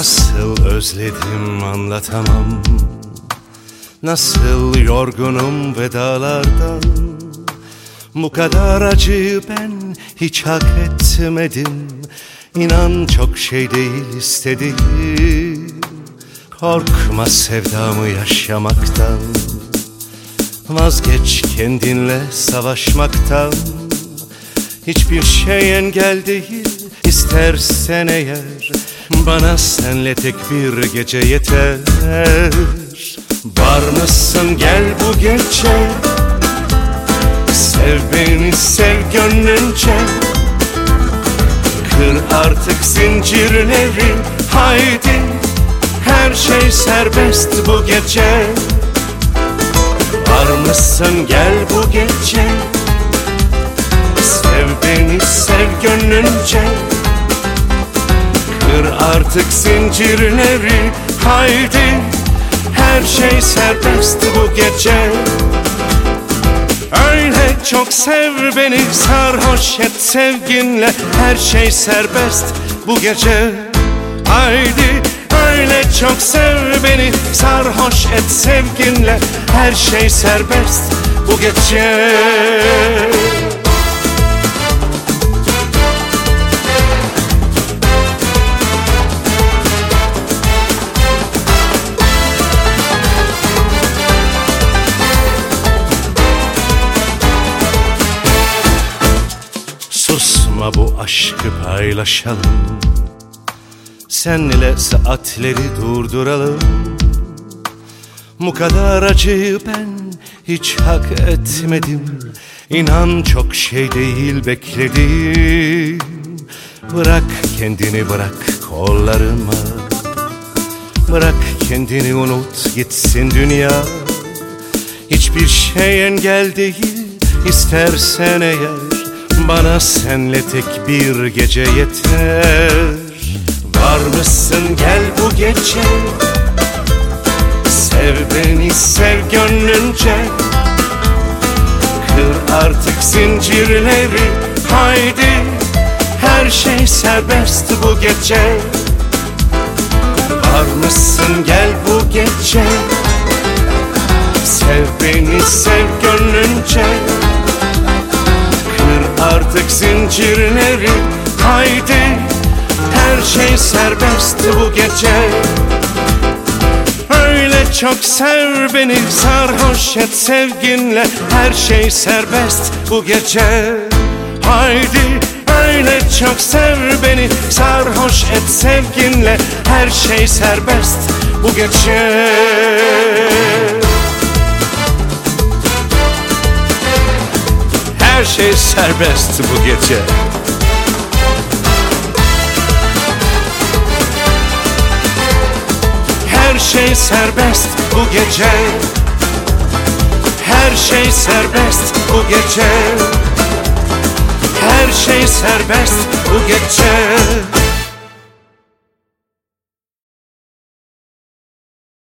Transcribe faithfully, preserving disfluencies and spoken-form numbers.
Nasıl özledim anlatamam, nasıl yorgunum vedalardan. Bu kadar acıyı ben hiç hak etmedim. İnan çok şey değil istediğim. Korkma sevdamı yaşamaktan, vazgeç kendinle savaşmaktan. Hiçbir şey engel değil, istersen eğer bana senle tek bir gece yeter. Var mısın gel bu gece, sev beni sev gönlünce. Kır artık zincirleri haydi, her şey serbest bu gece. Var mısın gel bu gece, sev beni sev gönlünce. Kır artık zincirleri haydi, her şey serbest bu gece. Öyle çok sev beni, sarhoş et sevginle. Her şey serbest bu gece. Haydi öyle çok sev beni, sarhoş et sevginle. Her şey serbest bu gece. Susma bu aşkı paylaşalım, seninle saatleri durduralım. Bu kadar acıyı ben hiç hak etmedim. İnan çok şey değil bekledim. Bırak kendini bırak kollarıma, bırak kendini unut gitsin dünya. Hiçbir şey engel değil, istersen eğer bana senle tek bir gece yeter. Var mısın gel bu gece, sev beni sev gönlünce. Kır artık zincirleri haydi, her şey serbest bu gece. Var mısın gel bu gece, sev beni sev gönlünce. Kır artık zincirleri haydi, her şey serbest bu gece. Öyle çok sev beni, sarhoş et sevginle. Her şey serbest bu gece. Haydi öyle çok sev beni, sarhoş et sevginle. Her şey serbest bu gece. Her şey serbest bu gece. Her şey serbest bu gece. Her şey serbest bu gece. Her şey serbest bu gece.